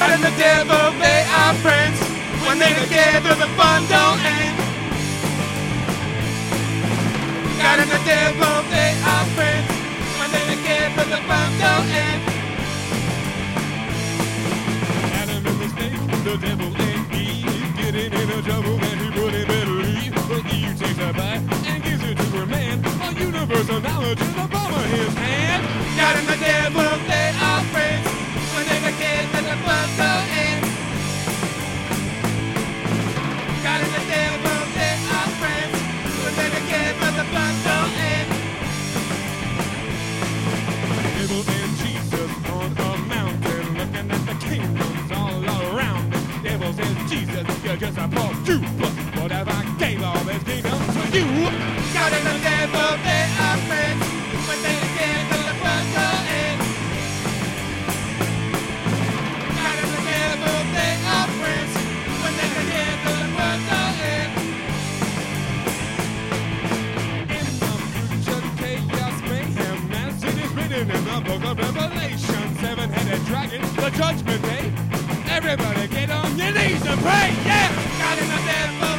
God and the devil, they are friends. When they're together, the fun don't end. God and the devil, they are friends. When they're together, the fun don't end. Adam and the snake, the devil and Eve, getting into trouble and he wouldn't believe. But Eve takes a bite and gives it to her man. A universal knowledge in the palm of his hand. God and the devil, they are friends. When they're together, the fun don't end. God and the devil, they are friends. When they're together, the fun don't end. Devil and Jesus on a mountain, looking at the kingdoms all around. Devil says, Jesus, you're just a poor Jew, but what if I gave all this kingdom to you? God and the devil, they are friends. When they're together, the fun don't end. God and the devil, they are friends. When they're together, the fun don't end. In the future chaos mayhem, as it is written in the book of Revelation, seven-headed dragon, the judgment day. Everybody get on your knees and pray, yeah! God and the devil,